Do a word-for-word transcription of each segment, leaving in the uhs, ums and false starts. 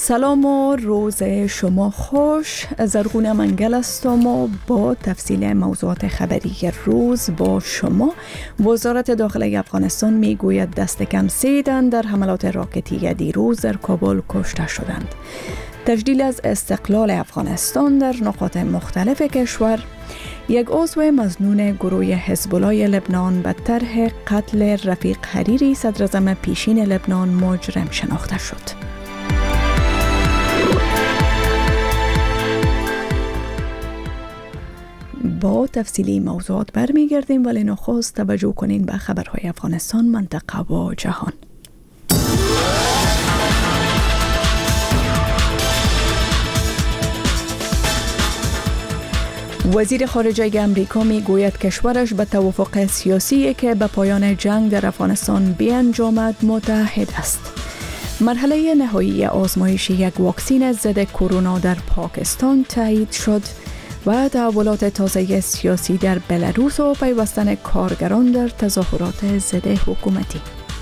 سلام و روز شما خوش. زرغون منگل هستم و با تفصیل موضوعات خبری روز با شما. وزارت داخلی افغانستان میگوید دست کم سه تن در حملات راکتی دیروز در کابل کشته شدند. تجلیل از استقلال افغانستان در نقاط مختلف کشور. یک عضو مظنون گروه حزب الله لبنان به طرح قتل رفیق حریری صدراعظم پیشین لبنان مجرم شناخته شد. با تفصیلی موضوعات برمیگردیم، ولی نخست توجه کنین به خبرهای افغانستان، منطقه و جهان. وزیر خارجه امریکا می گوید کشورش به توافق سیاسی که به پایان جنگ در افغانستان بیانجامد متحد است. مرحله نهایی آزمایش یک واکسن ضد کرونا در پاکستان تایید شد و تحولات تازه سیاسی در بلاروس و پیوستن کارگران در تظاهرات ضد حکومتی.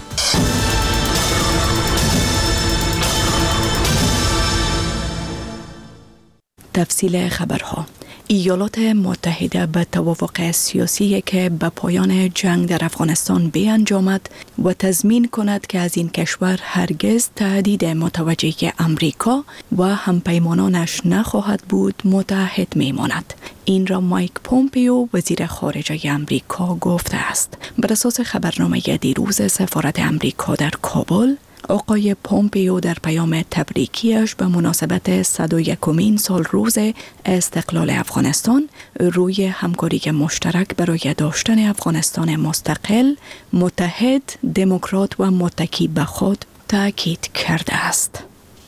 تفصیل خبرها. ایالات متحده به توافق سیاسی که به پایان جنگ در افغانستان بیانجامد و تضمین کند که از این کشور هرگز تهدید متوجه امریکا و همپیمانانش نخواهد بود متحد میماند. این را مایک پومپیو وزیر خارجه امریکا گفته است. بر اساس خبرنامه دیروز سفارت امریکا در کابل، آقای پومپیو در پیام تبریکیش به مناسبت صد و یکمین سال روز استقلال افغانستان روی همکاری مشترک برای داشتن افغانستان مستقل، متحد، دموکرات و متکی به خود تاکید کرده است.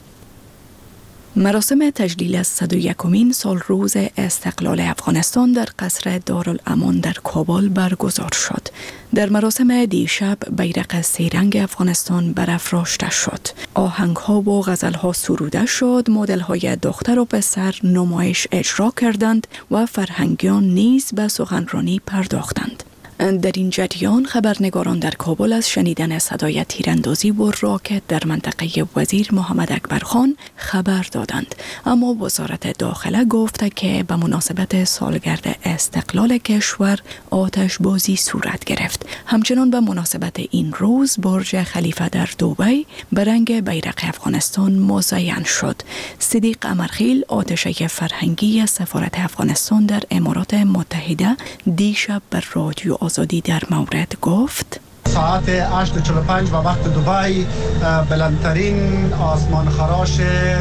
مراسم تجلیل از صد و یکمین سال روز استقلال افغانستان در قصر دارالامان در کابل برگزار شد. در مراسم دیشب بیرق سه‌رنگ افغانستان برافراشته شد. آهنگ‌ها و غزل‌ها سروده شد، مدل‌های دختر و پسر نمایش اجرا کردند و فرهنگیان نیز به سخنرانی پرداختند. در این جریان خبرنگاران در کابل از شنیدن صدای تیراندازی و راکت در منطقه وزیر محمد اکبر خان خبر دادند، اما وزارت داخله گفته که به مناسبت سالگرد استقلال کشور آتش بازی صورت گرفت. همچنان به مناسبت این روز برج خلیفه در دبی به رنگ بیرق افغانستان مزین شد. صدیق امرخیل، آتشه فرهنگی سفارت افغانستان در امارات متحده، دیشب بر رادیو آزادی در مورد گفت: ساعت هشت و چهل و پنج و وقت دبی بلندترین آسمان خراش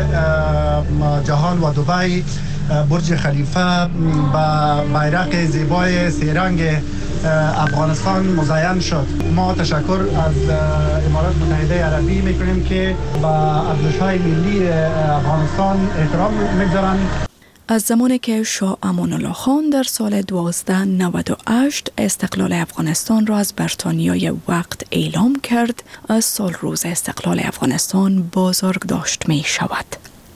جهان و دبی برج خلیفه با بیرق زیبای سه‌رنگ افغانستان مزین شد. ما تشکر از امارات متحده عربی میکنیم که با ارزش‌های ملی افغانستان احترام میگذارند. از زمانی که شاه امان الله خان در سال دوازده نود و هشت استقلال افغانستان را از بریتانیای وقت اعلام کرد، از سال روز استقلال افغانستان بازرگ داشت می شود.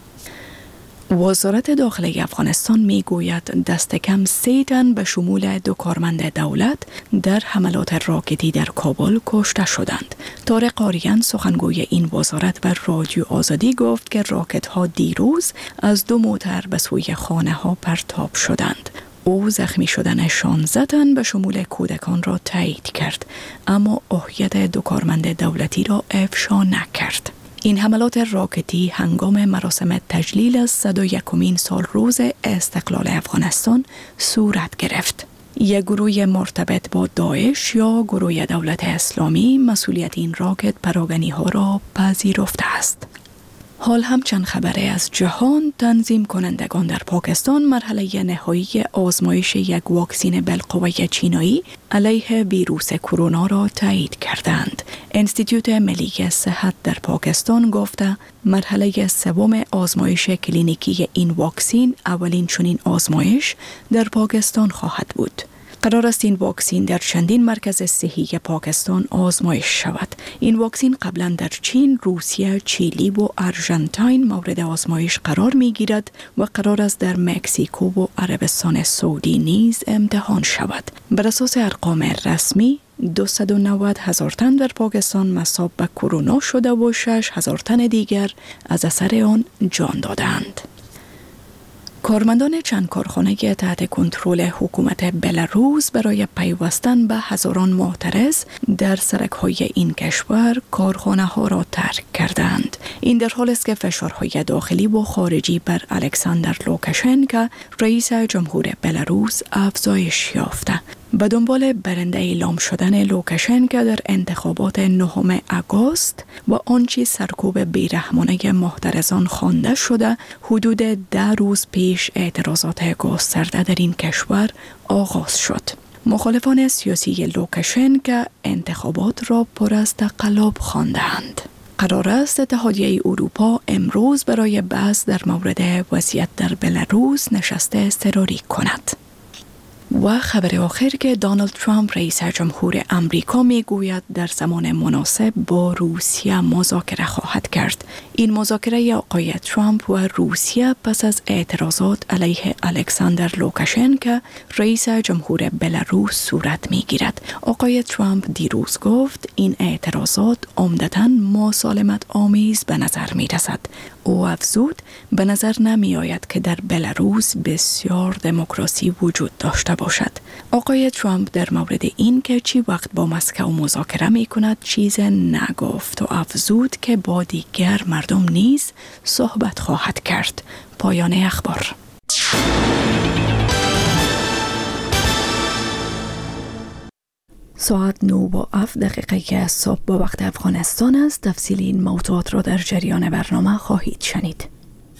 وزارت داخلی افغانستان می گوید دست کم سه تن به شمول دو کارمند دولت در حملات راکتی در کابل کشته شدند. طارق آریان سخنگوی این وزارت بر رادیو آزادی گفت که راکت ها دیروز از دو موتر به سوی خانه ها پرتاب شدند. او زخمی شدن شانزده تن به شمول کودکان را تایید کرد، اما هویت دو کارمند دولتی را افشا نکرد. این حملات راکتی هنگام مراسم تجلیل از صد و یکمین سال روز استقلال افغانستان صورت گرفت. یک گروه مرتبط با داعش یا گروه دولت اسلامی مسئولیت این راکت پراگنی ها را پذیرفته است. حال هم چند خبره از جهان. تنظیم کنندگان در پاکستان مرحله نهایی آزمایش یک واکسن بالقوه چینایی علیه ویروس کرونا را تایید کردند. انستیتوت ملی صحت در پاکستان گفته مرحله سوم آزمایش کلینیکی این واکسن اولین چنین آزمایش در پاکستان خواهد بود. قرار است این واکسین در چندین مرکز صحی پاکستان آزمایش شود. این واکسین قبلا در چین، روسیه، چیلی و آرژانتین مورد آزمایش قرار می گیرد و قرار است در مکزیکو و عربستان سعودی نیز امتحان شود. بر اساس ارقام رسمی دویست و نود هزار تن در پاکستان مصاب به کرونا شده و شش هزار تن دیگر از اثر آن جان دادند. کارمندان چند کارخانه که تحت کنترل حکومت بلاروس برای پیوستن به هزاران معترض در سرک‌های این کشور کارخانه ها را ترک کردند. این در حالی است که فشارهای داخلی و خارجی بر الکساندر لوکاشنکو رئیس جمهور بلاروس افزایش یافته. به دنبال برنده اعلام شدن لوکاشنکو در انتخابات نهم آگوست و آنچه سرکوب بیرحمانه معترضان خوانده شده، حدود ده روز پیش اعتراضات گسترده در این کشور آغاز شد. مخالفان سیاسی لوکاشنکو انتخابات را پر از تقلب خواندند. قرار است اتحادیه اروپا امروز برای بحث در مورد وضعیت در بلاروس نشست اضطراری کند. و خبر آخر که دونالد ترامپ رئیس جمهور امریکا می گوید در زمان مناسب با روسیه مذاکره خواهد کرد. این مذاکره آقای ترامپ و روسیه پس از اعتراضات علیه الکساندر لوکاشنکو رئیس جمهور بلاروس صورت می گیرد. آقای ترامپ دیروز گفت این اعتراضات عمدتاً مسالمت آمیز به نظر می رسد. او افزود به نظر نمی آید که در بلاروس بسیار دموکراسی وجود داشته باشد. آقای ترامپ در مورد این که چی وقت با مسکو مذاکره می کند چیز نگفت و افزود که با دیگر مردم نیز صحبت خواهد کرد. پایان اخبار. ساعت نه و هفت دقیقه که صبح با وقت افغانستان است. تفصیل این موضوعات را در جریان برنامه خواهید شنید.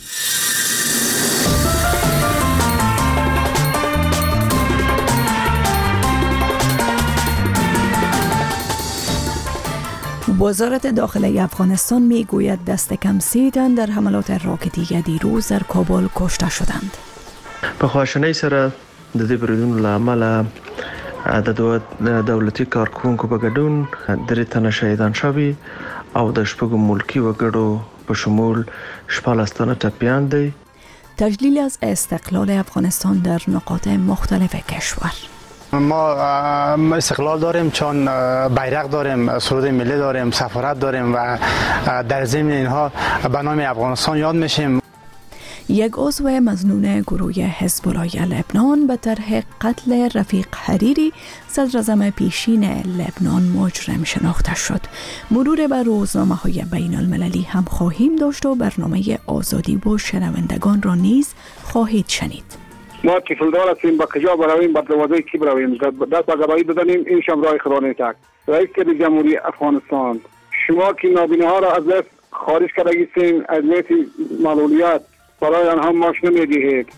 وزارت داخلی افغانستان می گوید دست کم سی تن در حملات راکتی دیروز در کابل کشته شدند. په خواشینۍ سره د دې بریدونو له امله د دولتي کارکونکو په ګډون درې تنه شهیدان شوي او د شپږو ملکي وګړو په شمول شپاړس تنه ټپیان دي. تجلیل از استقلال افغانستان در نقاط مختلف کشور. ما استقلال داریم چون بیرق داریم، سرود ملی داریم، سفارت داریم و در ضمن اینها به نام افغانستان یاد میشیم. یک عضو مظنون گروه حزب الله لبنان به طرح قتل رفیق حریری صدر اعظم پیشین لبنان مجرم شناخته شد. مرور بر روزنامه‌های بین المللی هم خواهیم داشت و برنامه آزادی و شنوندگان را نیز خواهید شنید. ما کفلدار هستیم، با کجا برویم، با دروازه کی برویم، دست با گواهی بزنیم، این شم راه خدا نیست. رئیس جمهوری افغانستان، شما که نابینا ها را از دست خارج کردگیستین، از لیست معلولیت برای آنها ماش نمیدهید.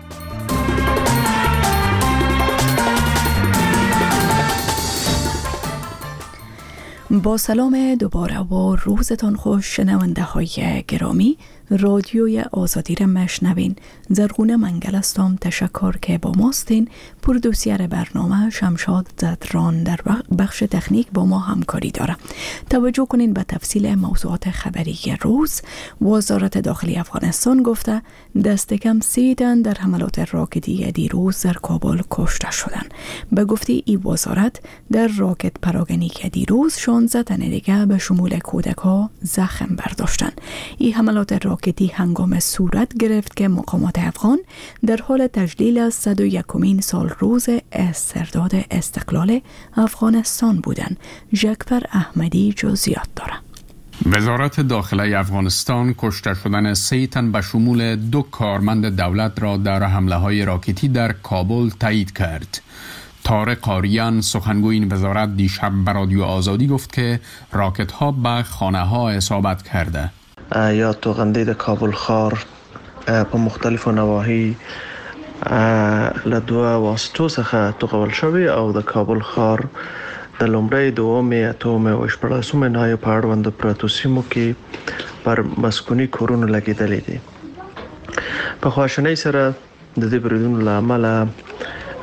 با سلام دوباره و روزتان خوش شنونده های گرامی. رادیوی آزادی را مشنوین. زرغونه منگل هستم. تشکر که با ماستین. پرودوسر برنامه شمشاد زدران در بخش تکنیک با ما همکاری داره. توجه کنین به تفصیل موضوعات خبری روز. وزارت داخلی افغانستان گفته دست کم سی تن در حملات راکتی دیروز در کابل کشته شدند. به گفته این وزارت در راکت پراگنی که دیروز شانزده تن دیگه به شمول کودک ها زخم برداشتند. این حملات راکتی هنگام صورت گرفت که مقامات افغان در حال تجلیل از صد و یکمین سال روز استرداد استقلال افغانستان بودند. ژکفر احمدی جزئیات داره. وزارت داخلی افغانستان کشته شدن سه تن به شمول دو کارمند دولت را در حمله‌های راکتی در کابل تایید کرد. طارق آریان سخنگوی این وزارت دیشب به رادیو آزادی گفت که راکت ها به خانه ها اصابت کرده. یا توغندې د کابل ښار په مختلفو نواحي له دوه واسطو څخه توغول شوی او د کابل ښار د لومړۍ دومې اتومې او شپږمې نایو په اړوند پرتو سیمو کې پر مسکوني کورونو لګېدلې دي. په خواشینۍ سره د دې بریدونو له امله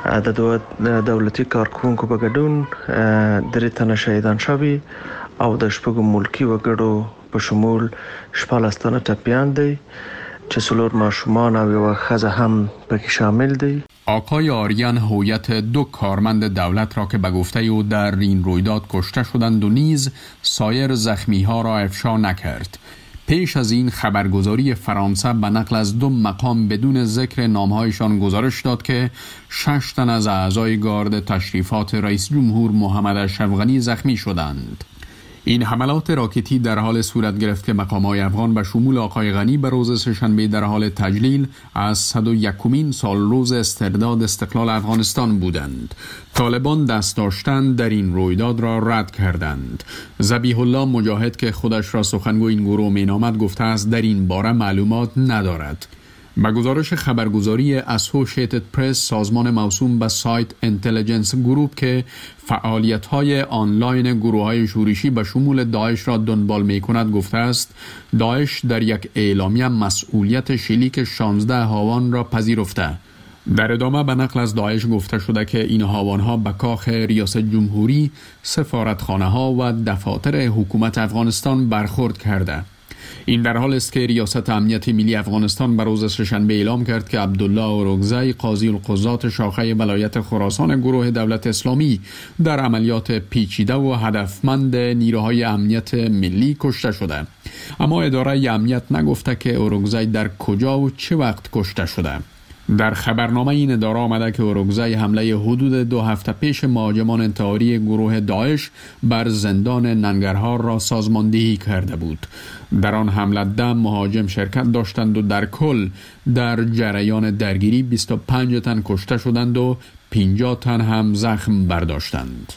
د دولتي کارکونکو په ګډون درې تنه شهیدان شوي او د شپږو ملکی وګړو په شمول شپاړس تنه ټپیان دي چې څلور ماشومان او یوه ښځه هم پکې شامل دي. آقای آریان هویت دو کارمند دولت را که به گفته او در این رویداد کشته شدند و نیز سایر زخمی ها را افشا نکرد. پیش از این خبرگزاری فرانسه به نقل از دو مقام بدون ذکر نامهایشان گزارش داد که شش تن از اعضای گارد تشریفات رئیس جمهور محمد اشرف غنی زخمی شدند. این حملات راکتی در حال صورت گرفت که مقام‌های افغان به شمول آقای غنی به روز سه‌شنبه در حال تجلیل از صد و یکمین سال روز استرداد استقلال افغانستان بودند. طالبان دست داشتن در این رویداد را رد کردند. ذبیح الله مجاهد که خودش را سخنگوی این گروه مینامد گفته است در این باره معلومات ندارد. با گزارش خبرگزاری اسوسییتد پرس سازمان موسوم به سایت اینتلیجنس گروپ که فعالیت‌های آنلاین گروه‌های شورشی به شمول داعش را دنبال می‌کند گفته است داعش در یک اعلامیه مسئولیت شلیک شانزده هاوان را پذیرفته. در ادامه به نقل از داعش گفته شده که این هاوان‌ها به کاخ ریاست جمهوری، سفارتخانه‌ها و دفاتر حکومت افغانستان برخورد کرده. این در حال است که ریاست امنیت ملی افغانستان به روز سه‌شنبه اعلام کرد که عبدالله اورگزی قاضی القضات شاخه ولایت خراسان گروه دولت اسلامی در عملیات پیچیده و هدفمند نیروهای امنیت ملی کشته شده. اما اداره امنیت نگفته که اورگزی در کجا و چه وقت کشته شده. در خبرنامه این اداره آمده که اورگزی حمله حدود دو هفته پیش مهاجمان انتحاری گروه داعش بر زندان ننگرهار را سازماندهی کرده بود. در آن حمله ده مهاجم شرکت داشتند و در کل در جریان درگیری بیست و پنج تن کشته شدند و پنجاه تن هم زخم برداشتند.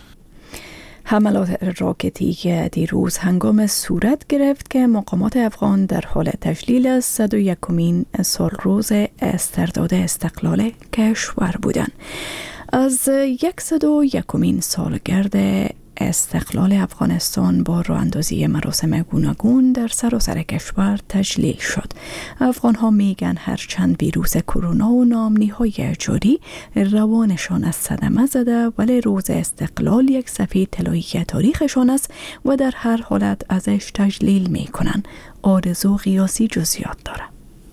حملات راکتی که دیروز هنگام صورت گرفت که مقامات افغان در حال تجلیل صد و یکمین سال روز استرداد استقلال کشور بودند. از صد و یکمین سالگرد استقلال افغانستان با راه اندازی مراسم گوناگون در سراسر کشور تجلیل شد. افغان ها میگن هرچند ویروس کرونا و ناامنی های جاری روانشان از صدمه زده، ولی روز استقلال یک صفحه طلایی تاریخشان است و در هر حالت ازش تجلیل میکنن. آرزو قیاسی جزئیات داره.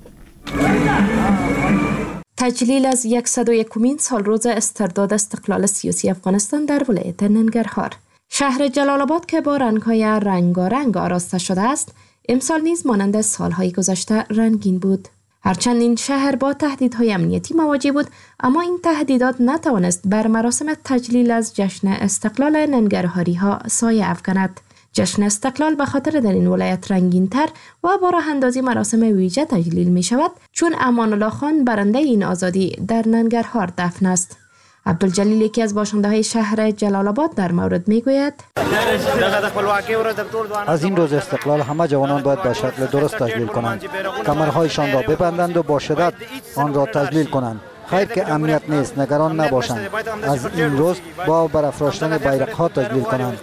تجلیل از صد و یکمین سال روز استرداد استقلال سیاسی افغانستان در ولایت ننگرهار. شهر جلال آباد که با رنگ‌های رنگارنگ آراسته شده است، امسال نیز مانند سالهای گذشته رنگین بود. هرچند این شهر با تهدیدهای امنیتی مواجه بود، اما این تهدیدات نتوانست بر مراسم تجلیل از جشن استقلال ننگرهاری ها سایه افکند. جشن استقلال به خاطر در این ولایت رنگین تر و با راه اندازی مراسم ویژه تجلیل می شود، چون امان الله خان برنده این آزادی در ننگرهار دفن است. عبدالجلیل یکی از باشنده های شهر جلال آباد در مورد می گوید از این روز استقلال همه جوانان باید به شکل درست تجلیل کنند، کمرهایشان را ببندند و با شدت آن را تجلیل کنند. خیر که امنیت نیست، نگران نباشند. از این روز با برافراشتن بیرق ها تجلیل کنند.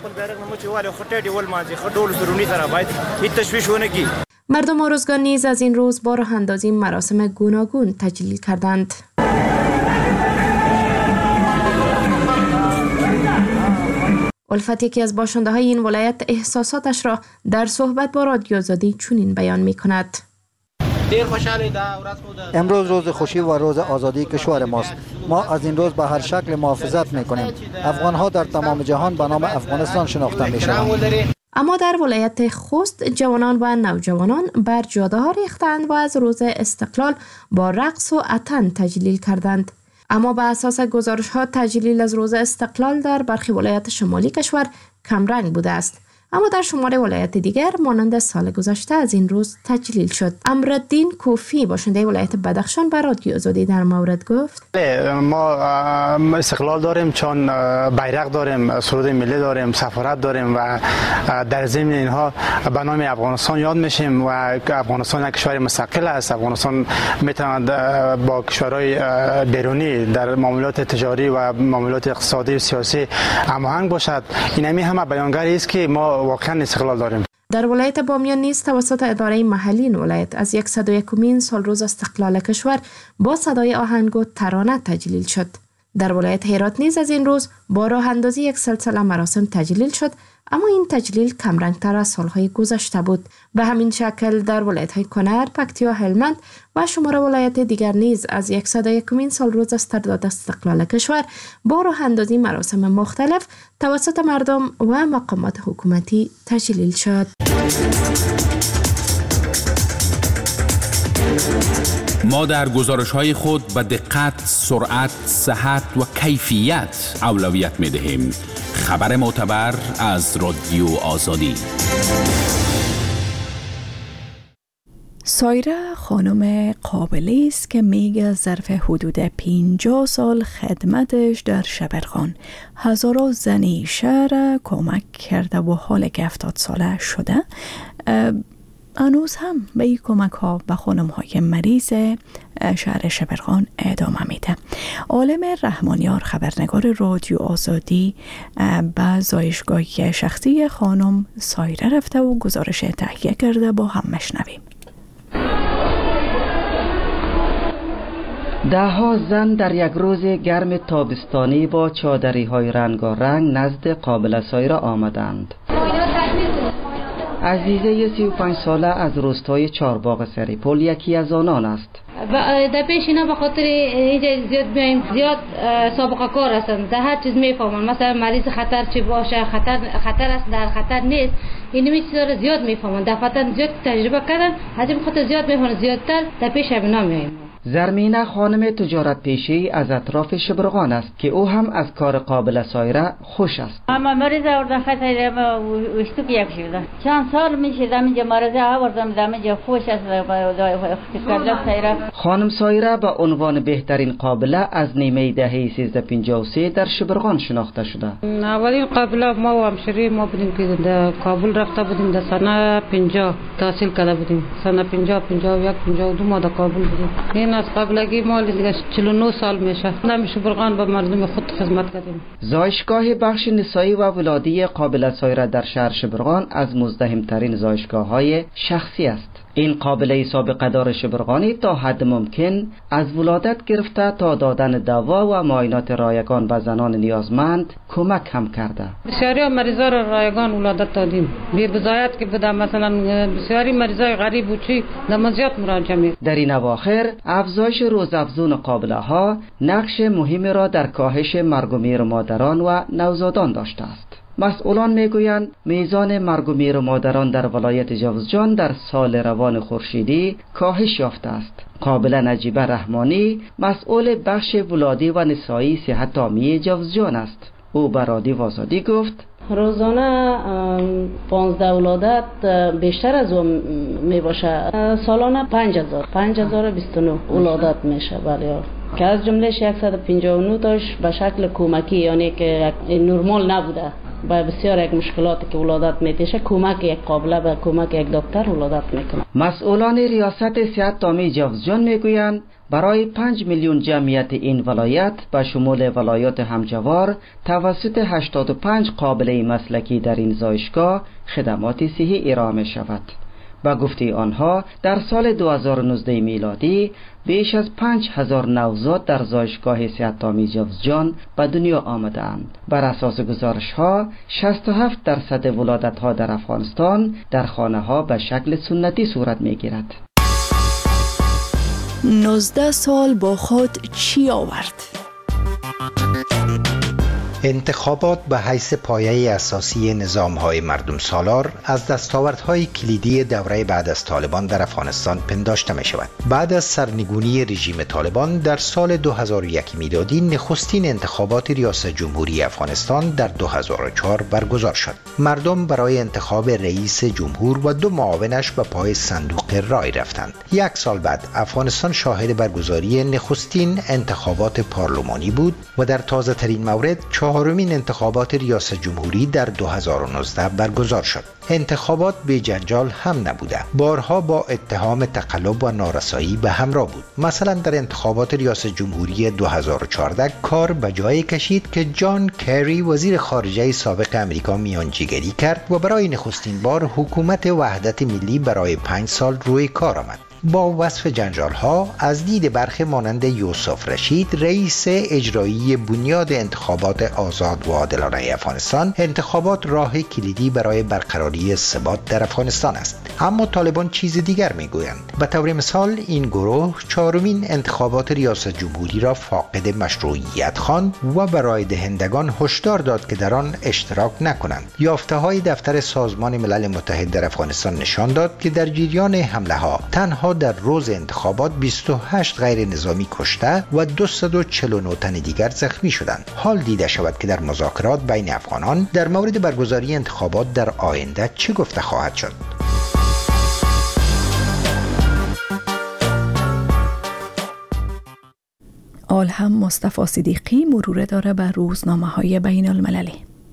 مردم آرزگان نیز از این روز با راه اندازی مراسم گوناگون تجلیل کردند. الفت یکی از باشنده های این ولایت احساساتش را در صحبت با رادیو آزادی چنین بیان می کند. امروز روز خوشی و روز آزادی کشور ماست. ما از این روز به هر شکل محافظت می کنیم. افغان ها در تمام جهان به نام افغانستان شناخته می شوند. اما در ولایت خوست جوانان و نوجوانان بر جاده ها ریختند و از روز استقلال با رقص و اتن تجلیل کردند. اما به اساس گزارش ها تجلیل از روز استقلال در برخی ولایت شمالی کشور کمرنگ بوده است، اما در شمال ولایت دیگر مانند سال گذشته از این روز تجلیل شد. امرالدین کوفی باشنده ولایت بدخشان به رادیو آزادی در مورد گفت ما استقلال داریم چون بیرق داریم، سرود ملی داریم، سفارت داریم و در ضمن اینها به نام افغانستان یاد میشیم و افغانستان یک کشور مستقل است. افغانستان میتواند با کشورهای بیرونی در معاملات تجاری و معاملات اقتصادی و سیاسی هماهنگ باشد. این همین همه بیانگر است که ما واقعا استقلال داریم. در ولایت بامیان نیز توسط اداره محلی این ولایت از صد و یکمین سال روز استقلال کشور با صدای آهنگ و ترانه تجلیل شد. در ولایت هرات نیز از این روز با راه اندازی یک سلسله مراسم تجلیل شد، اما این تجلیل کمرنگتر از سالهای گذشته بود. به همین شکل در ولایت‌های کنر، پکتیا، هلمند و شمار ولایت دیگر نیز از صد و یکمین سال روز استرداد استقلال کشور با راه اندازی مراسم مختلف توسط مردم و مقامات حکومتی تجلیل شد. ما در گزارش‌های خود به دقت، سرعت، صحت و کیفیت اولویت می‌دهیم. خبر معتبر از رادیو آزادی. سایره خانم قابلی است که میگه ظرف حدود پنجاه سال خدمتش در شبرغان هزاران زنی شهر کمک کرده و حال که هفتاد ساله شده هنوز هم به این کمک ها به خانم های مریض شهر شبرغان ادامه میده. عالم رحمانیار خبرنگار رادیو آزادی به زایشگاه شخصی خانم سایره رفته و گزارش تهیه کرده، با هم مشنویم. ده ها زن در یک روز گرم تابستانی با چادری های رنگارنگ نزد قابل سایره آمدند. عزیزه سی و پنج ساله از روستای چارباغ سریپول یکی از آنان است. در پیش اینا به خاطر اینجا زیاد بیایم، زیاد سابقه کار هستند، در هر چیز میفهمن، مثلا مریض خطر چی باشه، خطر خطر است در خطر نیست، اینمی چیزا رو زیاد میفهمن، دفعتا زیاد تجربه کردن، از این خاطر زیاد میفهمن، زیادتر در پیش اینا میایم. زرمینه خانم تجارت پیشه‌ای از اطراف شبرغان است که او هم از کار قابل سایره خوش است. اما مریض آوردن خطر ما وشتو که یک شده چند سال میشه دمیجا مریض آوردم دمیجا خوش است قابل سایره. خانم سایره به عنوان بهترین قابله از نیمه دهه سیزده پنجاه و سه در شبرغان شناخته شده. اولین قابله ما و همشری ما بودیم که در کابل رفته بودیم، در سنه پنجاه تحصیل کرده بودیم، سنه پنجاه پنجاه و یک پنجاه و دو ما در کابل بودیم. این از قبلگی مال دیگه چهل و نه سال میشه نمی شبرغان به مردم خود خدمت کردیم. زایشگاه بخش نسایی و ولادی قابل سایره در شهر شبرغان از مزدحمترین زایشگاه‌های شخصی است. این قابله سابقه دار شبرغانی تا حد ممکن از ولادت گرفته تا دادن دوا و معاینات رایگان به زنان نیازمند کمک هم کرده. بسیاری مریضا را رایگان ولادت دادیم. بی بضایت که بوده، مثلا بسیاری مریضای غریب و چی نمازیات مراجعه می. در این اواخر افزایش روزافزون قابله ها نقش مهمی را در کاهش مرگ و میر مادران و نوزادان داشته است. مسئولان میگویند میزان مرگ و میر مادران در ولایت جوزجان در سال روان خورشیدی کاهش یافته است. قابله نجیبه رحمانی مسئول بخش ولادی و نسایی صحت عامی جوزجان است. او به رادیو آزادی گفت روزانه پانزده ولادت بیشتر از اون می باشه. سالانه پنج هزار پنج هزار بیست و نه ولادت میشه، بله، که از جملهش صد و پنجاه و نه تاش به شکل کمکی، یعنی که نرمال نبوده، با بسیار یک مشکلاتی که ولادت میتیشه کمک یک قابله به کمک یک دکتر ولادت میکنه. مسئولان ریاست صحت عامی جوزجان میگویند برای پنج میلیون جمعیت این ولایت به شمول ولایات همجوار توسط هشتاد و پنج قابله مسلکی در این زایشگاه خدمات صحی ارائه می شود. با گفته آنها در سال دو هزار و نوزده میلادی بیش از پنج هزار نوزاد در زایشگاه صحت عامی جوزجان به دنیا آمدند. بر اساس گزارش ها شصت و هفت درصد ولادت ها در افغانستان در خانه ها به شکل سنتی صورت می گیرد. نوزده سال با خود چی آورد؟ انتخابات به حیث پایه اساسی نظام‌های مردم سالار از دستاوردهای کلیدی دوره بعد از طالبان در افغانستان پنداشته می شود. بعد از سرنگونی رژیم طالبان در سال دو هزار و یک میلادی نخستین انتخابات ریاست جمهوری افغانستان در دو هزار و چهار برگزار شد. مردم برای انتخاب رئیس جمهور و دو معاونش به پای صندوق رای رفتند. یک سال بعد افغانستان شاهد برگزاری نخستین انتخابات پارلمانی بود و در تازه ترین مورد چهارمین انتخابات ریاست جمهوری در دو هزار و نوزده برگزار شد. انتخابات به جنجال هم نبوده، بارها با اتهام تقلب و نارسایی به همراه بود. مثلا در انتخابات ریاست جمهوری دو هزار و چهارده کار به جای کشید که جان کری وزیر خارجه سابق امریکا میانجیگری کرد و برای نخستین بار حکومت وحدت ملی برای پنج سال روی کار آمد. با وصف جنجال ها از دید برخی مانند یوسف رشید رئیس اجرایی بنیاد انتخابات آزاد و عادلانه افغانستان، انتخابات راه کلیدی برای برقراری ثبات در افغانستان است. اما طالبان چیز دیگر میگویند. به طور مثال این گروه چهارمین انتخابات ریاست جمهوری را فاقد مشروعیت خواند و برای دهندگان هشدار داد که در آن اشتراک نکنند. یافته های دفتر سازمان ملل متحد در افغانستان نشان داد که در جریان حمله ها تنها در روز انتخابات بیست و هشت غیر نظامی کشته و دویست و چهل و نه تن دیگر زخمی شدند. حال دیده شود که در مذاکرات بین افغانان در مورد برگزاری انتخابات در آینده چه گفته خواهد شد. آل هم مصطفی صدیقی مرور داره بر روزنامه‌های بین المللی.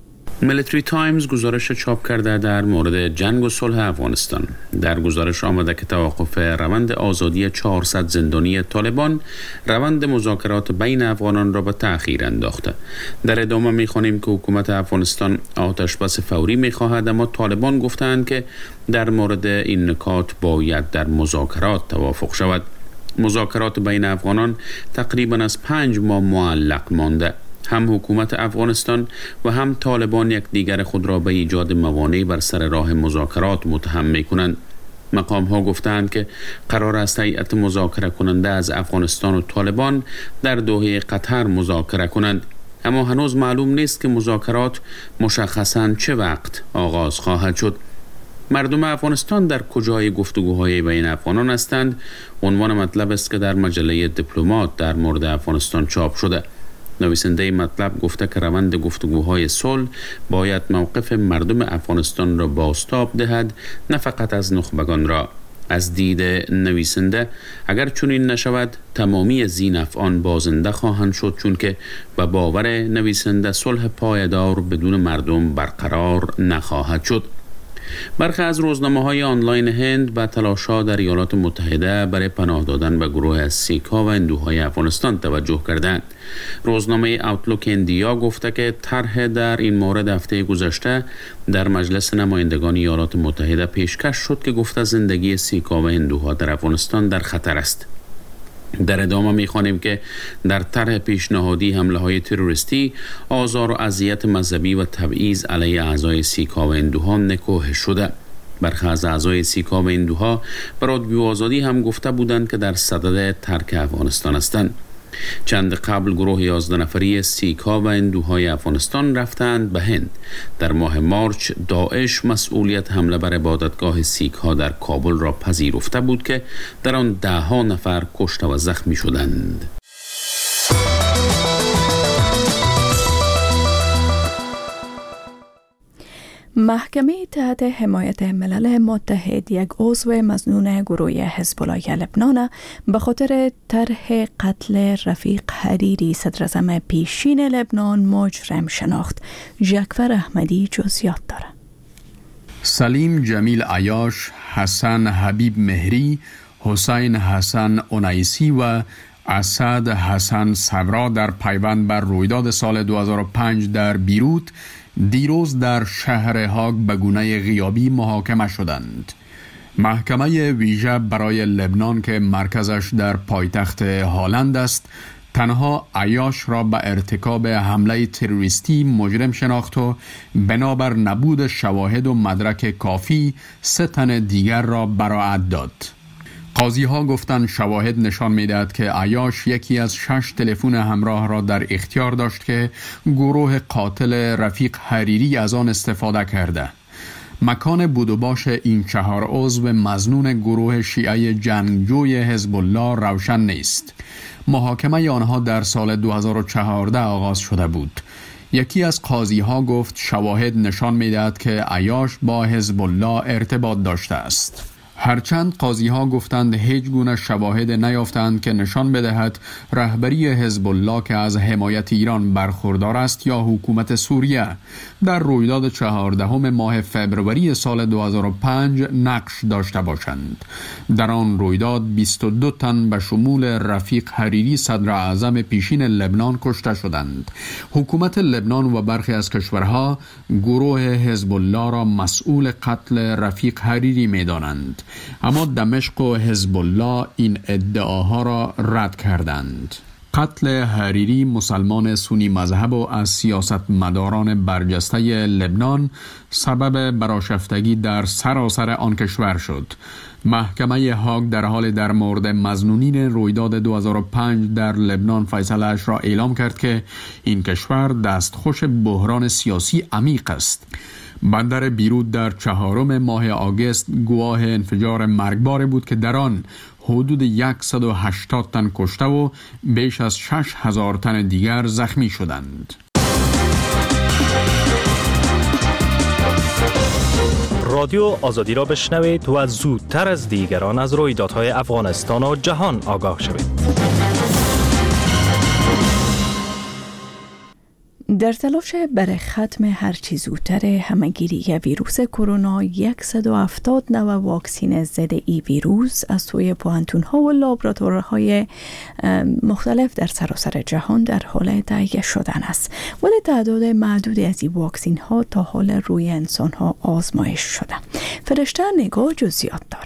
ملیتری تایمز گزارش چاپ کرده در مورد جنگ و صلح افغانستان. در گزارش آمده که توقف روند آزادی چهارصد زندانی طالبان روند مذاکرات بین افغانان را به تأخیر انداخته. در ادامه می‌خوانیم که حکومت افغانستان آتش بس فوری می‌خواهد، اما طالبان گفتند که در مورد این نکات باید در مذاکرات توافق شود. مذاکرات بین افغانان تقریباً از پنج ماه معلق مانده. هم حکومت افغانستان و هم طالبان یکدیگر خود را به ایجاد موانع بر سر راه مذاکرات متهم می‌کنند. مقام ها گفتند که قرار است هیئت مذاکره کننده از افغانستان و طالبان در دوحه قطر مذاکره کنند، اما هنوز معلوم نیست که مذاکرات مشخصاً چه وقت آغاز خواهد شد. مردم افغانستان در کجای گفتگوهای بین افغانان هستند عنوان مطلب است که در مجله دیپلمات در مورد افغانستان چاپ شده. نویسنده مطلب گفته که روند گفتگوهای صلح باید موقف مردم افغانستان را بازتاب دهد، نه فقط از نخبگان را. از دید نویسنده اگر چنین نشود تمامی ذی‌نفعان بازنده خواهند شد، چون که به باور نویسنده صلح پایدار بدون مردم برقرار نخواهد شد. برخی از روزنامه‌های آنلاین هند به تلاش‌ها در ایالات متحده برای پناه دادن به گروه از سیک‌ها و هندوهای افغانستان توجه کردند. روزنامه اوتلوک اندیا گفته که طرح در این مورد هفته گذشته در مجلس نمایندگان ایالات متحده پیشکش شد که گفته زندگی سیک‌ها و هندوها در افغانستان در خطر است. در ادامه می‌خوانیم که در طرح پیشنهادی حمله‌های تروریستی، آزار و اذیت مذهبی و تبعیض علیه اعضای سیک‌ها و هندوها نکوهش شده. برخی از اعضای سیک‌ها و هندوها به رادیو آزادی هم گفته بودند که در صدد ترک افغانستان هستند. چند قبل گروه یازده نفری سیک‌ها و هندوهای افغانستان رفتند به هند. در ماه مارچ داعش مسئولیت حمله بر عبادتگاه سیک‌ها در کابل را پذیرفته بود که در آن ده ها نفر کشته و زخمی شدند. محکمه تحت حمایت ملل متحد یک عضو مظنون گروه حزب الله لبنان به خاطر طرح قتل رفیق حریری صدراعظم پیشین لبنان مجرم شناخت. جعفر احمدی جزئیات داره. سلیم جمیل عیاش، حسن حبیب مهری، حسین حسن اونیسی و اسد حسن صبرا در پیوند بر رویداد سال دو هزار و پنج در بیروت دیروز در شهر هاگ به گونه غیابی محاکمه شدند. محکمه ویژه برای لبنان که مرکزش در پایتخت هالند است، تنها عیاش را به ارتکاب حمله تروریستی مجرم شناخت و بنابر نبود شواهد و مدرک کافی سه تن دیگر را براءت داد. قاضی ها گفتند شواهد نشان می‌دهد که عیاش یکی از شش تلفن همراه را در اختیار داشت که گروه قاتل رفیق حریری از آن استفاده کرده. مکان بود و باش این چهار عضو مظنون گروه شیعه جنگجوی حزب الله روشن نیست. محاکمه آنها در سال دو هزار و چهارده آغاز شده بود. یکی از قاضی ها گفت شواهد نشان می‌دهد که عیاش با حزب الله ارتباط داشته است. هرچند قاضی ها گفتند هیچ گونه شواهد نیافتند که نشان بدهد رهبری حزب الله که از حمایت ایران برخوردار است یا حکومت سوریه در رویداد چهاردهم ماه فبروری سال دو هزار و پنج نقش داشته باشند. در آن رویداد بیست و دو تن به شمول رفیق حریری صدر اعظم پیشین لبنان کشته شدند. حکومت لبنان و برخی از کشورها گروه حزب الله را مسئول قتل رفیق حریری می دانند. اما دمشق و حزب الله این ادعاها را رد کردند. قتل حریری، مسلمان سنی مذهب و از سیاستمداران برجسته لبنان سبب برآشفتگی در سراسر آن کشور شد. محکمه هاگ در حال در مورد مظنونین رویداد دو هزار و پنج در لبنان فیصله‌اش را اعلام کرد که این کشور دستخوش بحران سیاسی عمیق است. بندر بیروت در چهارم ماه آگوست گواه انفجار مرگباری بود که در آن حدود صد و هشتاد تن کشته و بیش از شش هزار تن دیگر زخمی شدند. رادیو آزادی را بشنوید و زودتر از دیگران از رویدادهای افغانستان و جهان آگاه شوید. در تلاش برای ختم هرچی زودتر همهگیری ویروس کرونا، صد و هفتاد نوع واکسین ضد ای ویروس از سوی پوهنتون‌ها و لابراتوارهای مختلف در سراسر جهان در حال تهیه شدن است، ولی تعداد معدودی از این واکسین ها تا حال روی انسان ها آزمایش شده. فرشته نگاه جزئیات داره.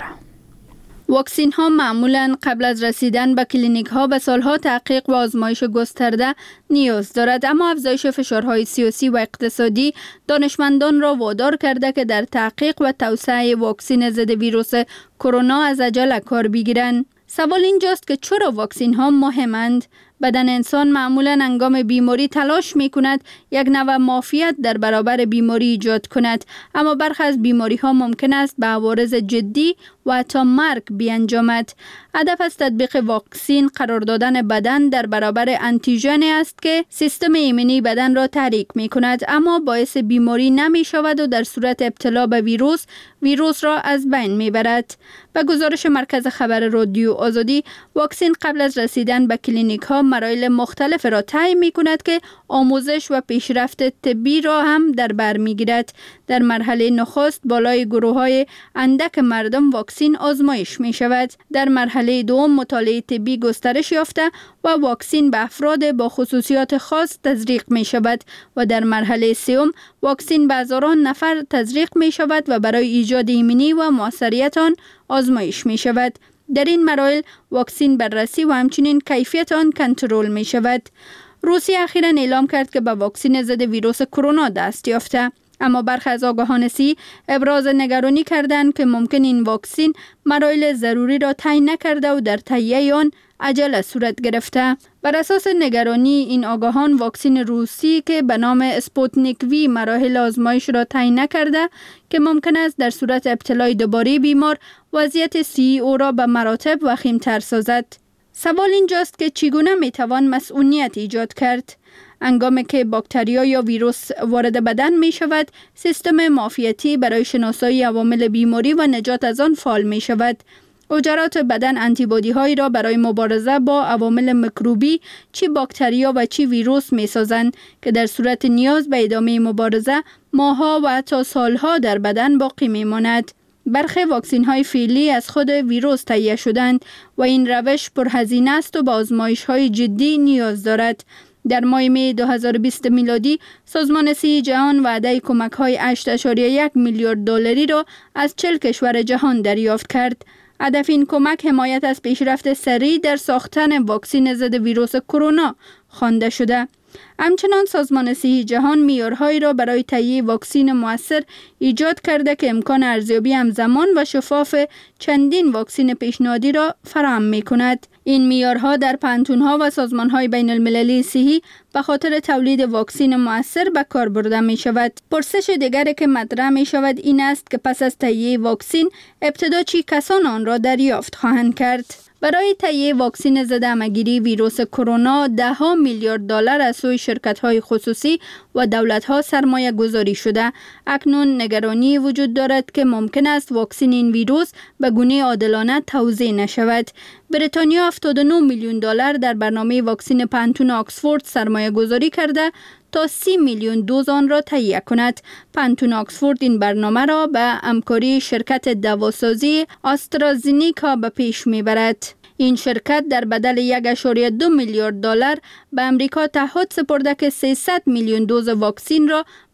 واکسین ها معمولاً قبل از رسیدن به کلینیک ها به سالها تحقیق و آزمایش گسترده نیاز دارد، اما افزایش فشارهای سیاسی و اقتصادی دانشمندان را وادار کرده که در تحقیق و توسعه واکسین ضد ویروس کرونا از عجله کار بگیرند. سوال اینجاست که چرا واکسین ها مهمند؟ بدن انسان معمولاً هنگام بیماری تلاش می کند یک نوع معافیت در برابر بیماری ایجاد کند، اما برخی از بیماری ها ممکن است به عوارض جدی و حتی مرگ بیانجامد. هدف از تطبیق واکسین قرار دادن بدن در برابر انتیژنی است که سیستم ایمنی بدن را تحریک می کند، اما باعث بیماری نمی شود و در صورت ابتلا به ویروس ویروس را از بین می برد. به گزارش مرکز خبر رادیو آزادی، واکسین قبل از رسیدن به کلینیک ها مراحل مختلف را طی می کند که آموزش و پیشرفت طبی را هم در بر می گیرد. در مرحله نخست بالای گروه های اندک مردم واکسین آزمایش می شود. در مرحله دوم مطالعه طبی گسترش یافته و واکسین به افراد با خصوصیات خاص تزریق می شود و در مرحله سوم واکسین به هزاران نفر تزریق می شود و برای ایجاد ایمنی و موثریت آن آزمایش می شود. در این مراحل واکسین بررسی و همچنین کیفیت آن کنترل می شود. روسیه اخیراً اعلام کرد که به واکسین ضد ویروس کرونا دست یافته، اما برخی از آگاهان صحی ابراز نگرانی کردند که ممکن این واکسین مراحل ضروری را طی نکرده و در تهیه آن عجله صورت گرفته. بر اساس نگرانی این آگاهان، واکسین روسی که به نام اسپوتنیک وی مراحل آزمایش را طی نکرده که ممکن است در صورت ابتلای دوباره بیمار وضعیت صحی او را به مراتب وخیم‌تر سازد. سوال اینجاست که چگونه میتوان مسئولیت ایجاد کرد؟ هنگامی که باکتریا یا ویروس وارد بدن می شود، سیستم معافیتی برای شناسایی عوامل بیماری و نجات از آن فعال می شود. حجرات بدن آنتیبادی هایی را برای مبارزه با عوامل میکروبی چی باکتریا و چی ویروس می سازند که در صورت نیاز به ادامه مبارزه ماه‌ها و حتی سالها در بدن باقی می ماند. برخی واکسین های فعلی از خود ویروس تهیه شدند و این روش پرهزینه است و به آزمایش های جدی نیاز دارد. در ماه می دو هزار و بیست میلادی سازمان صحی جهان وعده کمک های هشت اشاریه یک میلیارد دلاری را از چهل کشور جهان دریافت کرد. هدف این کمک حمایت از پیشرفت سریع در ساختن واکسین ضد ویروس کرونا خوانده شده. همچنان سازمان صحی جهان معیارهایی را برای تهیه واکسین مؤثر ایجاد کرده که امکان ارزیابی همزمان و شفاف چندین واکسین پیشنهادی را فراهم می‌کند. این معیارها در پانتون‌ها و سازمان‌های بین‌المللی صحی به خاطر تولید واکسین مؤثر به کار برده می‌شود. پرسش دیگری که مطرح می‌شود این است که پس از تهیه واکسین ابتدا چی کسان آن را دریافت خواهند کرد؟ برای تهیه واکسین ضد همهگیری ویروس کرونا ده ها میلیارد دلار از سوی شرکت‌های خصوصی و دولت‌ها سرمایه گذاری شده. اکنون نگرانی وجود دارد که ممکن است واکسین این ویروس به گونه عادلانه توزیع نشود. بریتانیا هفتاد و نه میلیون دلار در برنامه واکسین پانتون آکسفورد سرمایه گذاری کرده تا سی میلیون دوز آن را تهیه کند. پانتون آکسفورد این برنامه را به همکاری شرکت دواسازی آسترازینیکا به پیش میبرد. این شرکت در بدل یک ممیز دو میلیارد دلار به امریکا تعهد سپرده که سیصد میلیون دوز واکسین را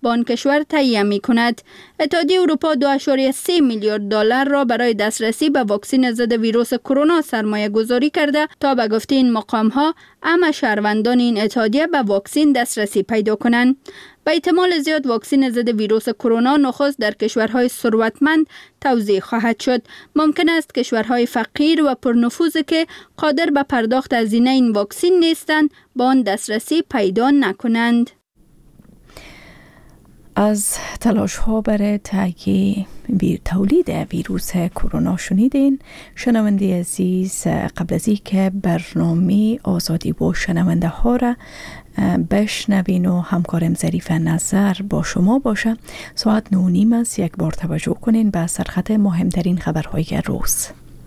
با آن کشور تهیه می کند. اتحادیه اروپا دو ممیز سه میلیارد دلار را برای دسترسی به واکسن ضد ویروس کرونا سرمایه گذاری کرده تا به گفته این مقام ها همه شهروندان این اتحادیه به واکسن دسترسی پیدا کنند. به احتمال زیاد واکسن ضد ویروس کرونا نخست در کشورهای ثروتمند توزیع خواهد شد. ممکن است کشورهای فقیر و پرنفوذی که قادر به پرداخت هزینه این واکسن نیستند با آن دسترسی پیدا نکنند. از تلاش ها برای تهیه تولید ویروس کرونا شنیدین. شنونده عزیز، قبل از اینکه برنامه آزادی با شنونده ها را بشنوین و همکارم ظریف نظر با شما باشه، ساعت نه و نیم است. یک بار توجه کنین به سرخط مهمترین خبرهای روز.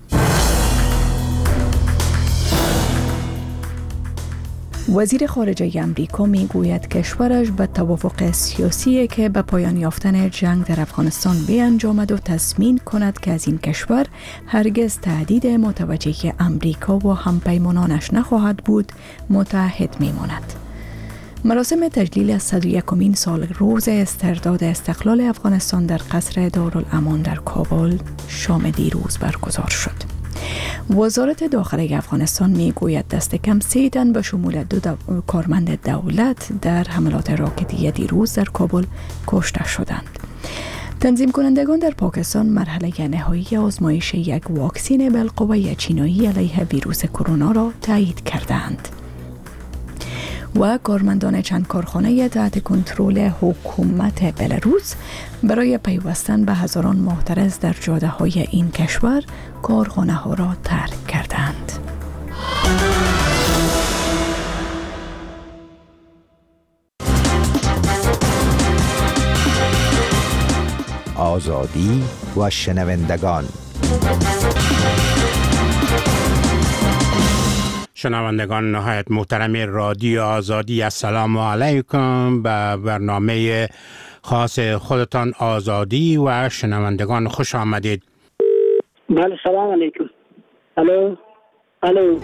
وزیر خارجه امریکا می گوید کشورش به توافق سیاسی که به پایان یافتن جنگ در افغانستان بیانجامد و تضمین کند که از این کشور هرگز تهدید متوجه امریکا و همپیمانانش نخواهد بود متعهد می ماند. مراسم تجلیل از صد و یکمین سال روز استرداد استقلال افغانستان در قصر دارالامان در کابل شام دیروز برگزار شد. وزارت داخلی افغانستان می گوید دست کم سه تن به شمول دو دو کارمند دولت در حملات راکتی دیروز در کابل کشته شدند. تنظیم کنندگان در پاکستان مرحله نهایی آزمایش یک واکسن بالقوه چینایی علیه ویروس کرونا را تایید کردند. و کارمندان چند کارخانه تحت کنترل حکومت بلاروس برای پیوستن به هزاران معترض در جاده های این کشور کارخانه ها را ترک کردند. آزادی و شنوندگان. شنوندگان نهایت محترم رادیو آزادی، السلام علیکم. به برنامه خاص خودتان آزادی و شنوندگان خوش آمدید. بله، سلام علیکم. الو الو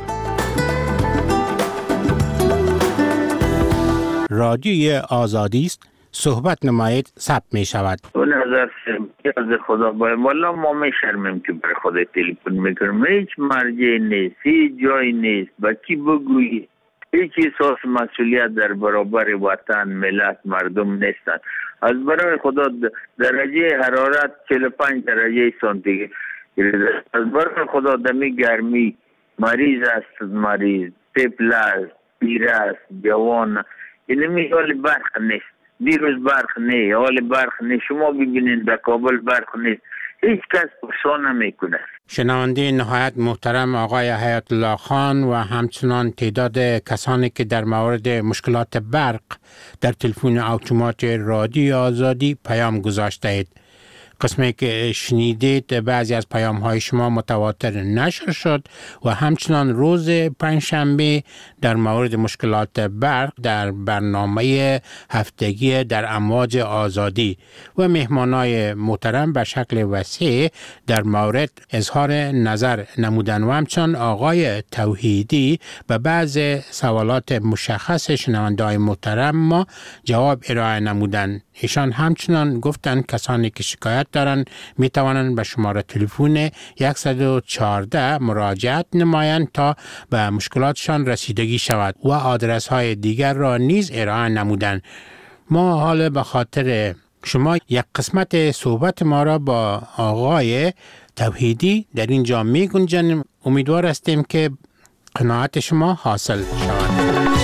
رادیو آزادی است، صحبت نمایید، ثبت می شود. و نظر از خدا باید والا ما می شرمیم که برای خدا تلفن میکنیم. هیچ مرجع نیست، هیچ جای نیست، با کی بگویی. هیچ احساس مسئولیت در برابر وطن، ملت، مردم نیستن. از برای خدا درجه حرارت چهل و پنج درجه سانتیگراد. از برای خدا دمی گرمی مریض است، مریض طفل است، پیر است، جوان. این میال برق نیست. دیروز برق نه، حال برق نه. شما ببینید در کابل برق نیست. هیچ کس پرسا نمیکنه. شنونده نهایت محترم آقای حیات الله خان و همچنان تعداد کسانی که در مورد مشکلات برق در تلفن اتومات رادیو آزادی پیام گذاشته اید. قسمی که شنیدید بعضی از پیام های شما متواتر نشر شد و همچنان روز پنجشنبه در مورد مشکلات برق در برنامه هفتگی در امواج آزادی و مهمانای محترم به شکل وسیع در مورد اظهار نظر نمودن و همچنان آقای توحیدی به بعض سوالات مشخص شنونده‌های محترم ما جواب ارائه نمودن. ایشان همچنان گفتن کسانی که شکایت دارن می توانند به شماره تلفن صد و چهارده مراجعت نمایند تا به مشکلاتشان رسیدگی شود و آدرس های دیگر را نیز ارائه نمودن. ما حالا به خاطر شما یک قسمت صحبت ما را با آقای توحیدی در اینجا می گنجانیم. امیدوار هستیم که قناعت شما حاصل شود.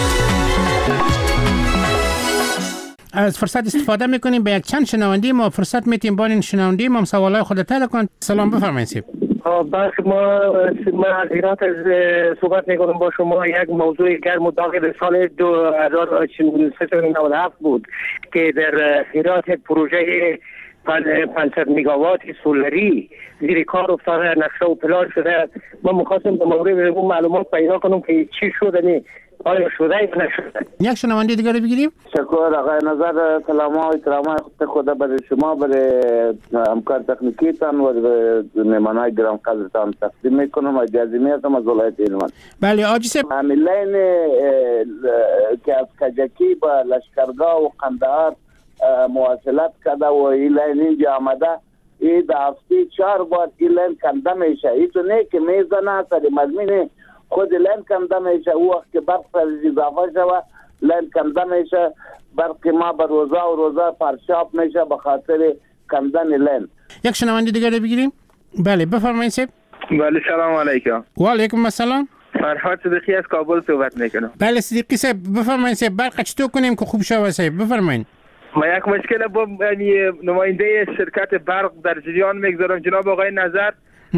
از فرصت استفاده میکنیم به یک چند شنوندی ما فرصت میتیم با این شنوندی ما سوالای خود تعریف کن. سلام بفرمایید سیب. بس ما ما از ایران از صحبت میکنم با شما. یک موضوع گرم و داغ در سال دو هزار و نود و هفت بود که در ایران پروژه پانصد مگاوات سولری زیر کار افتاده، نقشه و پلان شده. ما می‌خواستیم در مورد اون معلومات پیدا کنیم که چی شده، آیا شده یا نشده. یک شنونده دیگر رو بگیریم. شکر آقای نظر. سلام و احترام خدا برای شما، برای همکار تکنیکیتان و مهمانای گران قدرتان تقدیم میکنم و اجازه می‌خوام از ولایت هلمند. بله آجی صاحب، عاملین که از کجکی با لشکرگاه و قندهار مواصلت کرده و این لین اینجا آمده، این در هفته چهار بار این لین کنده میشه. این تو نه که میزنه سر مضمین خود لین کنده میشه، او وقت که برق سر اضافه شود لین کنده میشه، برق ما به روزه و روزه پرشاب میشه به خاطر کندن لین. یک شنونده دیگر رو بگیریم. بله بفرمایید سب. بله سلام علیکم. و علیکم السلام. فرهاد صدیقی از کابل صحبت میکنم. بله صدیقی صاحب بفرمایید صاحب، برق چطور کنیم که خوب شود صاحب؟ بفرمایید. ما یک مشکل با نماینده شرکت برق در جریان میگذارم جناب آقای نظر.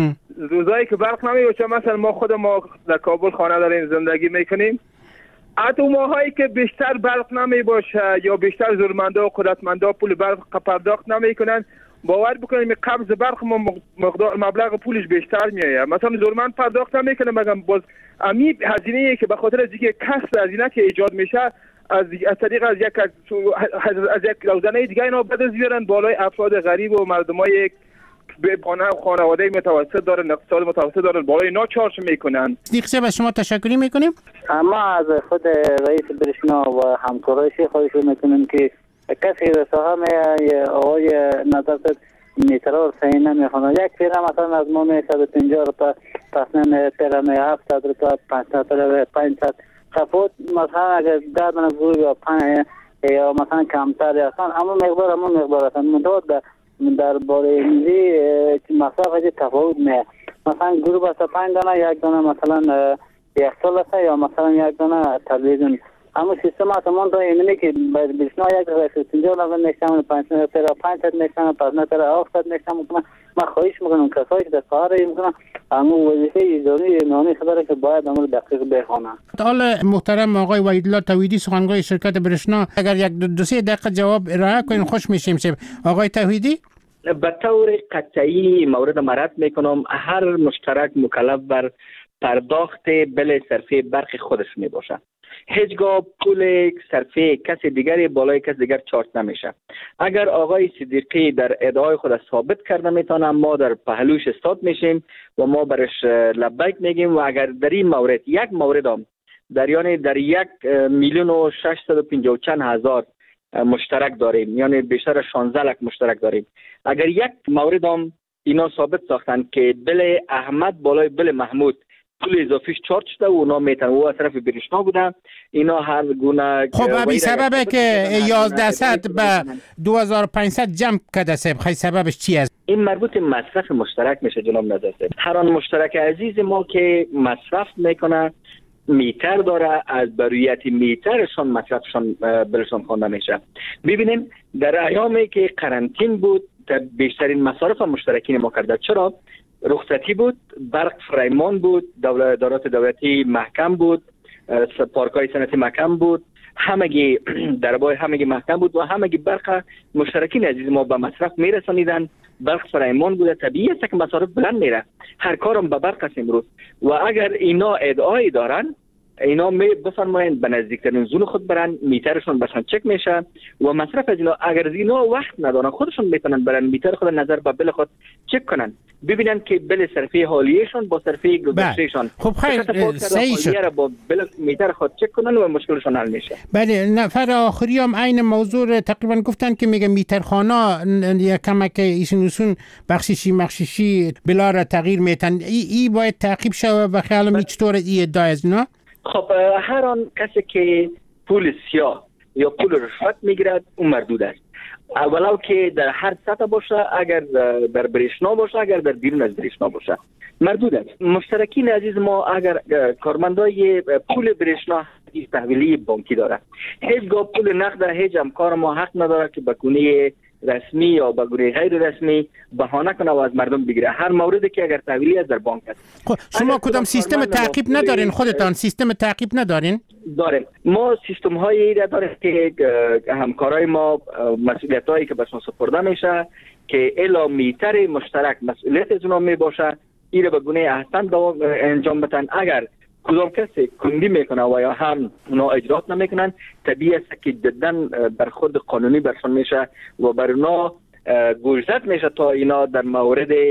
روزایی که برق نمیباشه، مثلا ما خود ما در کابل خانه داریم زندگی میکنیم، حتی ماهایی که بیشتر برق نمیباشه یا بیشتر زورمندا و قدرتمندا پول برق پرداخت نمیکنن، باور بکنیم قبض برق ما مقدار مبلغ پولش بیشتر میایه. مثلا زورمند پرداخت نمیکنه، مگم باز امی هزینه‌ای که به خاطر از اینکه کسر هزینه که ایجاد میشه از از طریق از یک از, از یک روزنه دیگه اینا بده زیرن بالای افراد غریب و مردمای به بانه خانواده متوسط دارن، اقتصاد متوسط دارن، بالای اینا چارج میکنن. صدیق صاحب از شما تشکر میکنیم. اما از خود رئیس برشنا و همکارایش خواهش میکنیم که کسی رساها می آقای نظرت میترا رو صحیح نمیخونه. یک پیره مثلا از ما می صد و پنجاه روپا، پس نه پیره می هفتصد روپا، پانصد روپا، پانصد تفاوت مثلا اگر ده دانه گروه یا پنج یا مثلا کمتر هستن، اما مقدار اما مقدار هستن مداد در باره میزی مصرف که تفاوت نه. مثلا گروه بسته پنج دانه یک دانه مثلا یک سال است یا مثلا یک دانه تلویزیون. اما سیستم اتمان دا اینه که باید بیشنا یک رئیس پنجاه لغت نشتم پنجصد پر پانصد نشتم پس نه پر هفتصد نشتم میکنم. من خواهش میکنم کسایی که در کار میکنن اما وظیفه اداری نانی خبره که باید امر دقیق بخونن. حالا محترم آقای وحیدالله توحیدی سخنگوی شرکت برشنا، اگر یک دو, دو سه دقیقه جواب ارائه کنین خوش میشیم. سب آقای توحیدی. به طور قطعی مورد مرد میکنم هر مشترک مکلف بر پرداخت بل صرفه برق خودش میباشه. هیچگاه پول صرفه کسی دیگری بالای کسی دیگر چارج نمیشه. اگر آقای صدیقی در ادعای خود ثابت کرده میتونه، ما در پهلوش استاد میشیم و ما برش لبیک میگیم. و اگر در این مورد یک مورد هم در یعنی در یک میلیون و ششصد و پنجاه و چند هزار مشترک داریم، یعنی بیشتر از شانزده لک مشترک داریم، اگر یک مورد هم اینا ثابت ساختن که بل احمد بالای بل محمود پول اضافیش چارج شده و اونا میتونن او از طرف برشنا بودن، اینا هر گونه خب ابی سببه که یازده صد به دو هزار و پانصد جمع کرده سب، خیلی سببش چی است؟ این مربوط مصرف مشترک میشه جناب نظر سب. هر آن مشترک عزیز ما که مصرف میکنه میتر داره، از برویت میترشان مصرفشان بلشان خوانده میشه. ببینیم در ایامی که قرنطین بود بیشترین مصارف مشترکین ما کرده. چرا؟ رخصتی بود، برق فرایمان بود، دولت دولتی محکم بود، پارکای صنعتی محکم بود، همگی دربای همگی محکم بود و همگی برق مشترکین عزیز ما به مصرف میرسانیدن. برق فرایمان بوده، طبیعی است که مصارف بلند میره، هر کارم به برق است امروز. و اگر اینا ادعای دارن، اینا می بفرمایند به نزدیکترین زون خود برن، میترشون بشن چک میشه و مصرف از اینا اگر از اینا وقت ندارن خودشون میتونن برن میتر خود نظر به بل خود چک کنن، ببینن که بل صرفه حالیهشون با صرفه گذشتهشان خب خیر صحیح شد، با بل میتر خود چک کنن و مشکلشون حل میشه. بله نفر آخری هم عین موضوع تقریبا گفتن که میگه میترخانه یکم که ایشون اصول بخششی مخششی بلا را تغییر میتن، ای, ای باید تعقیب شود و خیالم ای چطور ای ادعای از اینا؟ خب هر آن کسی که پول سیاه یا پول رشوت میگیرد اون مردود است، ولو که در هر سطح باشه، اگر در برشنا باشه اگر در بیرون از برشنا باشه مردود است. مشترکین عزیز ما اگر کارمندای پول برشنا تحویلی بانکی داره، هیچگاه پول نقد هیچ همکار ما حق نداره که به گونه رسمی یا به گونه غیر رسمی بهانه کنه و از مردم بگیره. هر موردی که اگر تحویلی از در بانک است. خب شما کدام سیستم تعقیب ندارین خودتان؟ سیستم تعقیب ندارین؟ داریم. ما سیستم هایی داریم که همکارای ما مسئولیت هایی که بهشون سپرده میشه که الا میتر مشترک مسئولیت از اونها میباشه، این رو به گونه احسن انجام بدن. اگر کدام کسی کندی میکنه و یا هم اونا اجرات نمیکنن، طبیعی است که جدا بر خود قانونی برشان میشه و بر اونا گوشزد میشه تا اینا در مورد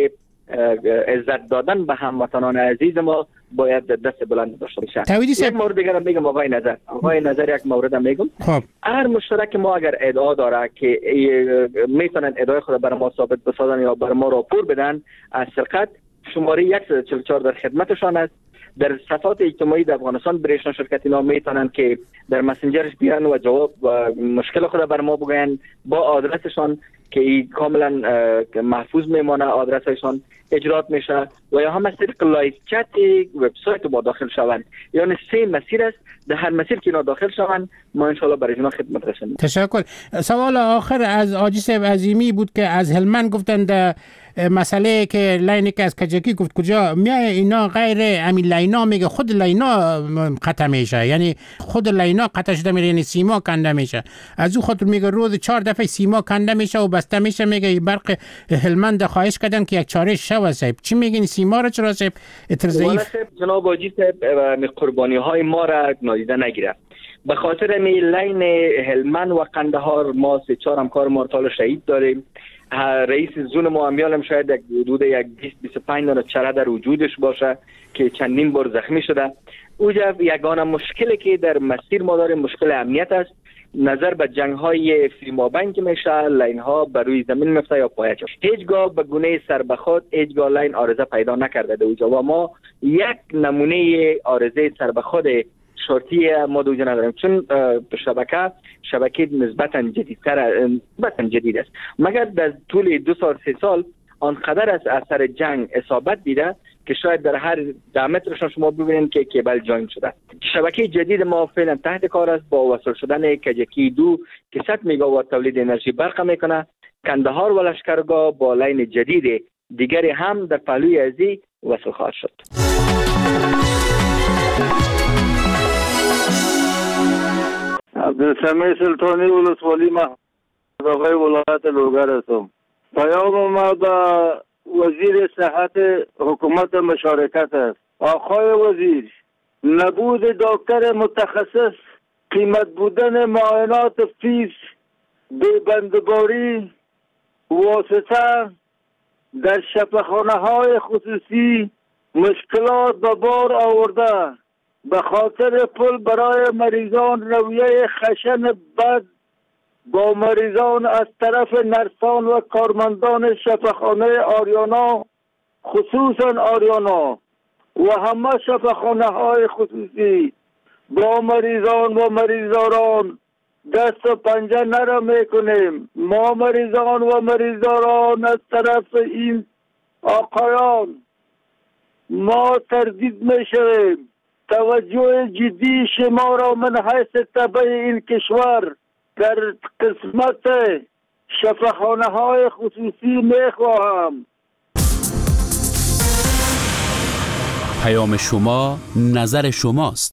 عزت دادن به هموطنان عزیز ما باید دست بلند داشته باشه. یک مورد دیگر میگم آقای نظر آقای نظر یک مورد میگم. خب هر مشترک ما اگر ادعا داره که میتونن ادعای خود بر ما ثابت بسازن یا بر ما راپور بدن از سرقت، شماره صد و چهل و چهار در خدمتشان است. در صفحات اجتماعی در افغانستان برشن شرکت اینا میتونن که در مسنجرش بیان و جواب و مشکل خود بر ما بگن با آدرسشان که کاملا محفوظ میمانه، آدرسشان اجرات میشه و یا هم از طریق لایو چت وبسایت ما داخل شوند. یعنی سه مسیر است، در هر مسیر که اینا داخل شوند ما ان شاء الله برای اینا خدمت رسانیم. تشکر. سوال آخر از حاجی صاحب عظیمی بود که از هلمند گفتند مسئله که لاینی که از کجکی گفت کجا میای اینا غیر همین لاینا میگه خود لاینا قطع میشه، یعنی خود لاینا قطع شده میره، یعنی سیما کنده میشه. از او خاطر میگه روز چهار دفعه سیما کنده میشه و بسته میشه. میگه برق هلمند خواهش کردن که یک چاره شو صاحب. چی میگین سیما را چرا صاحب اتر ضعیف؟ جناب حاجی صاحب قربانی های ما را نادیده نگیره. به خاطر می لین هلمند و قندهار ما سه چهار همکار مرتال شهید داریم. رئیس زون ما امیالم شاید یک حدود یک بیست بیست و پنج دانه چره در وجودش باشه که چندین بار زخمی شده. اوجا یگانه مشکلی که در مسیر ما داریم مشکل امنیت است. نظر به جنگ های فیلمابند که میشه لین ها بر روی زمین میفته یا پایه چه هیچگاه به گونه سر به خود هیچگاه لین آرزه پیدا نکرده در اوجا و ما یک نمونه آرزه سر به خود شرطی ما دوجه نداریم، چون شبکه شبکه نسبتا جدیدتر نسبتا جدید است. مگر در طول دو سال سه سال آنقدر از اثر جنگ اصابت دیده که شاید در هر ده مترشان شما ببینید که کیبل جاین شده. شبکه جدید ما فعلا تحت کار است با وصل شدن کجکی دو که صد مگاوات تولید انرژی برق میکنه. کندهار و لشکرگاه با لین جدید دیگری هم در پهلوی ازی وصل خواهد شد. عبدالسمیع سلطانی ولسوالی محافظ ولایت لوگر هستم. پیام ما به وزیر صحت حکومت مشارکت است. آقای وزیر، نبود دکتر متخصص، قیمت بودن معاینات فیس، بی‌بندباری، واسطه در شفاخانه های خصوصی مشکلات به بار آورده. به خاطر پول برای مریضان رویه خشن بد با مریضان از طرف نرسان و کارمندان شفاخانه آریانا، خصوصا آریانا و همه شفاخانه های خصوصی با مریضان و مریضاران دست و پنجه نرم میکنیم. ما مریضان و مریضاران از طرف این آقایان ما تردید میشویم. توجه جدی شما را من حیث تبع این کشور در قسمت شفاخانه های خصوصی میخواهم. پیام شما نظر شماست.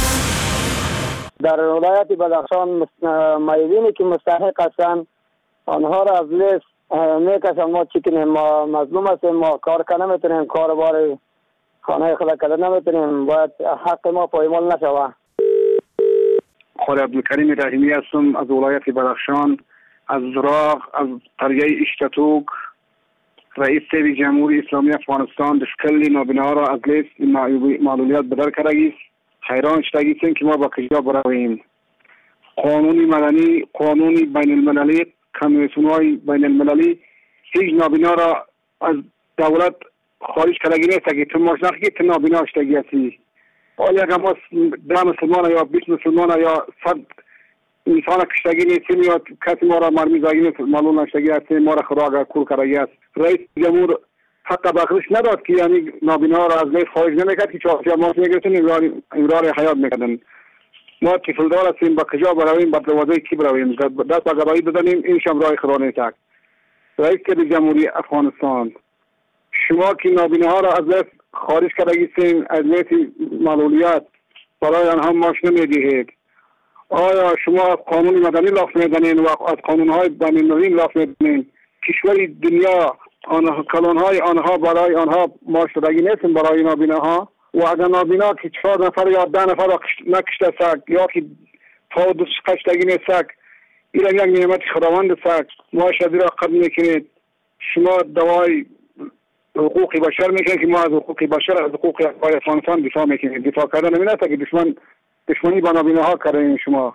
در ولایت بدخشان مایدینی که مستحق هستند آنها را از لیست میکشن. ما چی کنیم؟ ما مظلوم هستیم، ما کار کنه نمیتونیم، کار بار خانه خدا کده نمیتونیم، باید حق ما پایمال نشوه. خود عبدالکریم رحیمی هستم از ولایت بدخشان، از زراغ، از قریه اشتتوک. رئیس جمهوری اسلامی افغانستان دشکل نابینا را از لیست معلولیت بدر کرده است. حیران شدگیستیم که ما با کجا برویم. قانون مدنی، قانون بین المللی، کمیسیون‌های بین المللی هیچ نابینا را از دولت خارج کردگی نیست که تو ماشناخی که تو نابینا شدگی هستی. آیا اگر ما ده مسلمان یا بیست مسلمان یا صد انسان کشتگی نیستیم یا کسی ما را مرمیزاگی نیست معلوم نشدگی هستیم، ما را خدا اگر کور کردگی است. رئیس جمهور حق بخشش نداد که یعنی نابینا را از لیست خارج نمیکرد که چهارچه ما میگرفتن امرار حیات میکردن. ما طفلدار هستیم، با کجا برویم، با دروازه کی برویم؟ دست با گواهی بزنیم، این شم راه خدا نیست. رئیس جمهوری افغانستان، شما که نابیناها را از لیست خارج کردگیستین، از لیست معلولیت برای آنها ماش نمیدهید. آیا شما از قانون مدنی لاف میدنین و از قانونهای بین المللی لاف میدنین؟ کشوری دنیا آنها کلانهای آنها برای آنها ماش دادگی نیستن برای نابیناها؟ و اگر نابینا که چهار نفر یا ده نفر را نکشته سک یا که تا دوست کشتگی نیست، این یک نعمت خداوند سک ما شدی را قبل میکنید. شما دوای حقوق بشر میگن که ما از حقوق بشر از حقوق افغانستان دفاع میکنیم. دفاع کردن نمی نه که دشمن دشمنی با نابینه ها کردن شما.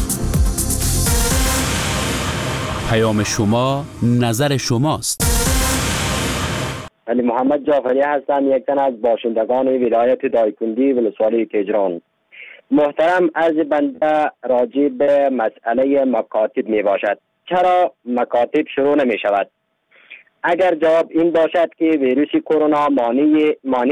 پیام شما نظر شماست. علی محمد جعفری هستم، یک تن از باشندگان ولایت دایکنډي ولسوالی تهران. محترم، عرض بنده راجع به مسئله مکاتب می باشد. چرا مکاتب شروع نمی شود؟ اگر جواب این باشد که ویروس کرونا مانع مانع